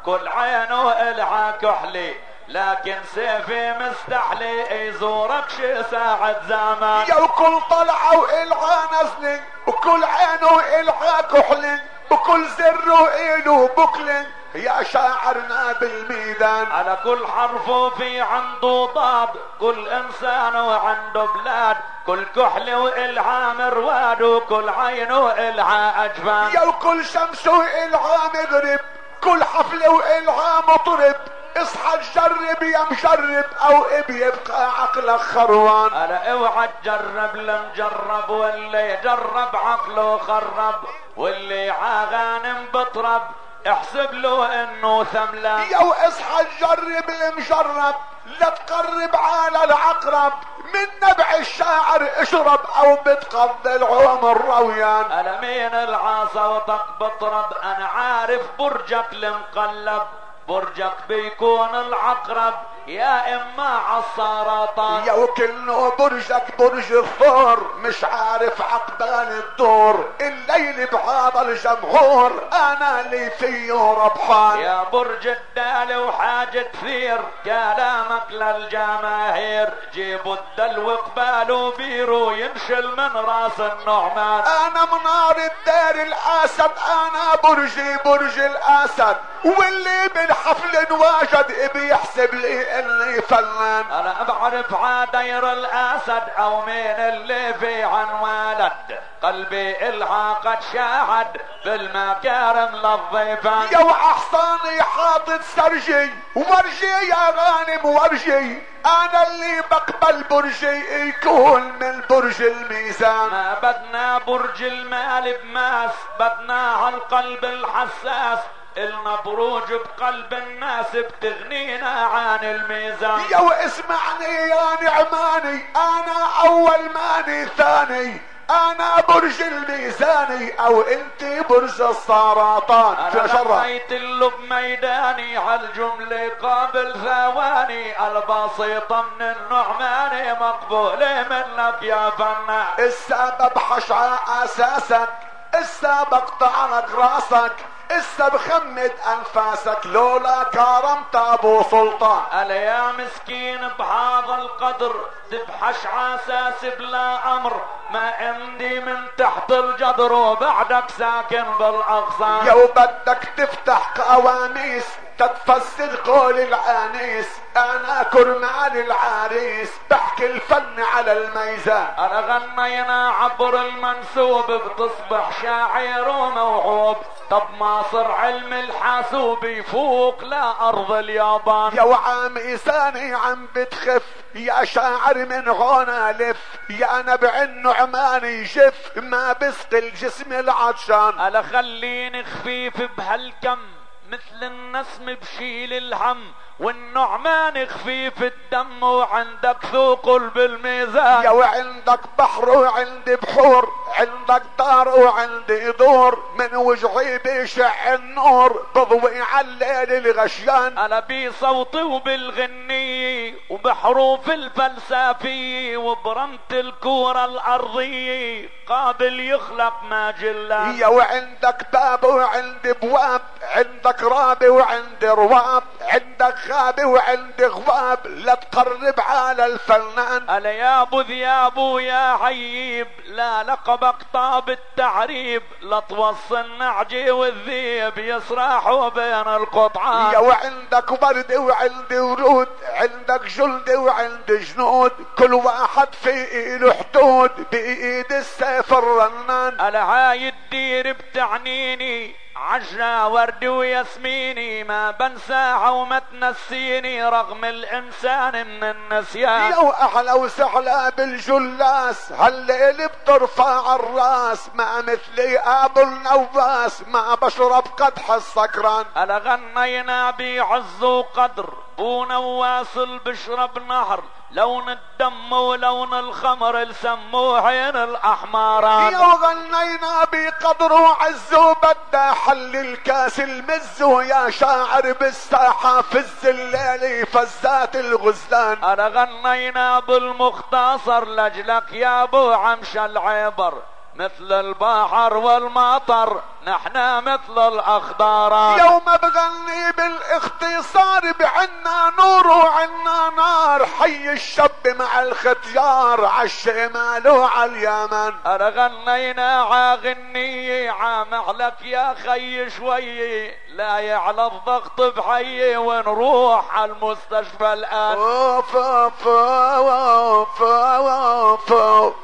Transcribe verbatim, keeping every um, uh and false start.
كل عينه الها كحلي، لكن سيفي مستحلي يزورك شي ساعة زمان. يا وكل طلعة والها نزلي، وكل عينه الها كحلي، وكل زر إله بكلي، يا شاعرنا بالميدان. على كل حرف في عنده ضاد، كل انسان وعنده بلاد، كل كحل والها مرواد، وكل عين والها اجفان. يا وكل شمس والها مغرب، كل حفل والها مطرب، اصحى تجرب يا مجرب او بيبقى عقلك خروان. انا اوعى تجرب لمجرب، واللي جرب عقله خرب، واللي عاغانم بطرب احسب له انه ثملان. يا واصحى تجرب المجرب، لا تقرب على العقرب، من نبع الشاعر اشرب او بتقضي العوم الرويان. انا مين العاصى وطق بطرب، انا عارف برجك المقلب، برجك بيكون العقرب يا اما عالسرطان. يا وكلنا برجك برج الثور، مش عارف عقبال الدور، الليل بهذا الجمهور انا اللي فيه ربحان. يا برج الدال وحاجة كثير كلامك للجماهير، جيبوا الدلو قبالوا بيرو ينشل من راس النعمان. انا منار الدار الاسد، انا برجي برج الاسد، واللي بالحفل واجد بيحسب لي اني فنان. انا بعرف عدير الاسد او مين اللي في عن ولد، قلبي الها قد شاهد بالمكارم للضيفان. يا وحصاني حاطط سرجي ورجي يا غانم ورجي، انا اللي بقبل برجي يكون من برج الميزان. ما بدنا برج المال بماس، بدنا هالقلب الحساس، النا بروج بقلب الناس بتغنينا عن الميزان. يا واسمعني يا نعماني، انا اول ماني ثاني، انا برج الميزاني او انت برج السرطان. انا لقيت اللب ميداني عالجملة قابل ثواني، البسيطة من النعماني مقبولة منك يا فنان. السبب حشعة اساسك، السبب طعنك راسك، اسا بخمد انفاسك، لولا كرمت ابو سلطان. الا يا مسكين بهذا القدر تبحش عساس بلا امر، ما عندي من تحت الجدر وبعدك ساكن بالاغصان. يا وبدك تفتح قواميس تتفسد قول العانيس، انا كرمال العريس بحكي الفن على الميزان. انا غنينا عبر المنسوب بتصبح شاعر وموهوب، طب ما صر علم الحاسوب يفوق لارض اليابان. يا وعاميساني عم بتخف يا شاعر من هون لف، يا نبع النعمان يجف ما بسقي الجسم العطشان. الا خليني خفيف بهالكم مثل النسم بشيل الهم، والنعمان خفيف الدم وعندك ثقل بالميزان. يا وعندك بحر وعندي بحور، عندك دار وعندي دور، من وجهي بيشع النور بضوي على الليل الغشيان. انا بصوتي وبالغنية وبحروف الفلسفية وبرمت الكورة الارضية قابل يخلق ما جلان. يا وعندك باب وعندي بواب، عندك رابي وعندي رواب، عندك غابي وعندي غواب، لا تقرب على الفنان. الا يا ابو ذيابو يا عيب، لا لقبك طاب التعريب، لا توصل نعجي والذيب يسرحوا بين القطعان. يا وعندك برد وعندي ورود، عندك جلد وعندي جنود، كل واحد في له حدود بايد السيف الرنان. الا هاي الدير بتعنيني عجرة ورد وياسميني، ما بنساها وما تنسيني رغم الانسان من النسيان. يا واحلى وسحلى بالجلاس هالليل بترفع الراس، ما مثلي ابو النواس ما بشرب قدح السكران. الا غنينا بعز وقدر بو نواس بشرب نهر، لون الدم ولون الخمر لسموه عين الاحمران. يا وغنينا بقدر وعز وبدا حل الكاس المز، ويا شاعر بالساحة فز الليل فزات الغزلان. انا غنينا بالمختصر لاجلك يا ابو عمش العبر، مثل البحر والمطر نحنا مثل الاخضار. يوم بغني باختصار بعنا نور وعنا نار، حي الشاب مع الختيار عالشمال وعاليمن. انا غنينا عاغنية عامعلك يا خي شوي، لا يعلى الضغط بحي ونروح عالمستشفى الان. اوف اوف اوف اوف